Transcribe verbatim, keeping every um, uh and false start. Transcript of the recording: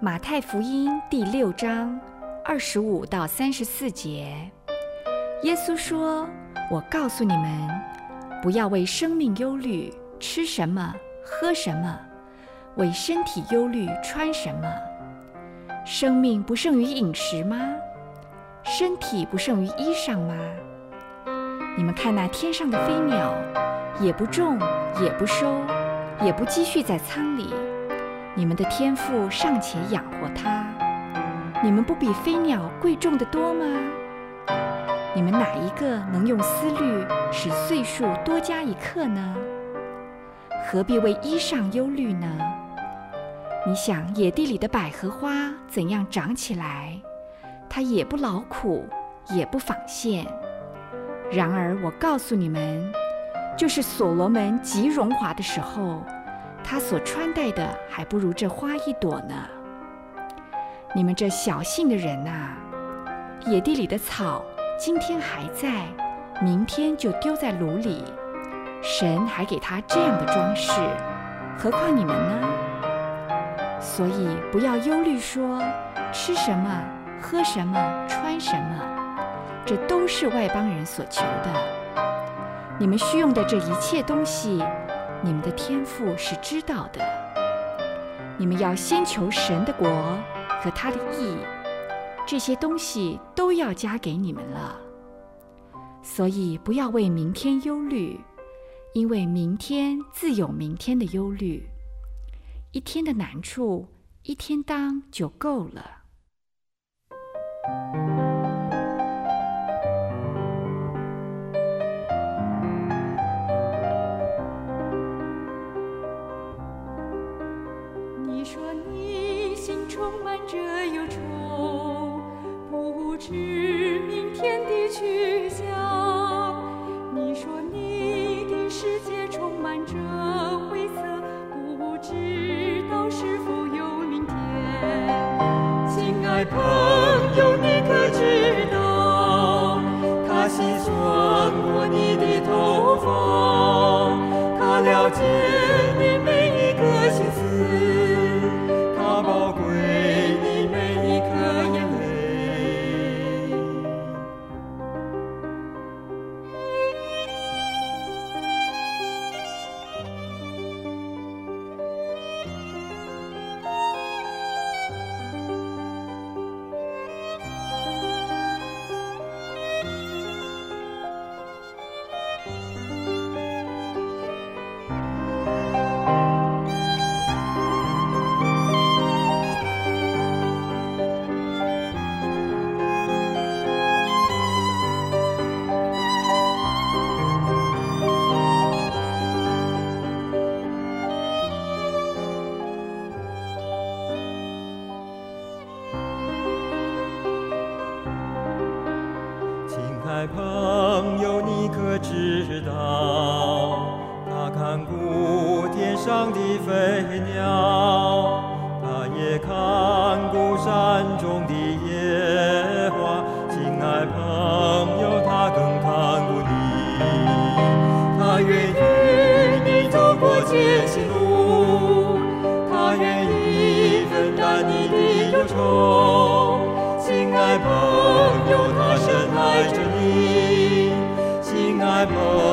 马太福音第六章二十五到三十四节，耶稣说：“我告诉你们，不要为生命忧虑，吃什么，喝什么；为身体忧虑，穿什么。生命不胜于饮食吗？身体不胜于衣裳吗？你们看那天上的飞鸟，也不种，也不收，也不积蓄在仓里，你们的天父尚且养活它，你们不比飞鸟贵重得多吗？你们哪一个能用思虑使岁数多加一刻呢？何必为衣裳忧虑呢？你想野地里的百合花怎样长起来？它也不劳苦，也不纺线。然而我告诉你们，就是所罗门极荣华的时候，他所穿戴的还不如这花一朵呢。你们这小信的人啊，野地里的草今天还在，明天就丢在炉里，神还给他这样的装饰，何况你们呢？所以不要忧虑说吃什么，喝什么，穿什么，这都是外邦人所求的。你们需用的这一切东西，你们的天父是知道的。你们要先求神的国和他的义，这些东西都要加给你们了。所以不要为明天忧虑，因为明天自有明天的忧虑。一天的难处，一天当就够了。 你说你心充满着忧愁，不知明天的去向。你说你的世界充满着灰色，不知道是否有明天。亲爱朋友，你可知道，他细算过你的头发，他了解你每一个心思，他宝贵你每一颗眼泪。朋友，你可知道，他看顾天上的飞鸟，他也看顾山中的野花。亲爱朋友，他更看顾你，他愿与你走过艰辛路，他愿意分担你的忧愁。亲爱朋友，他深爱着你，亲爱朋友。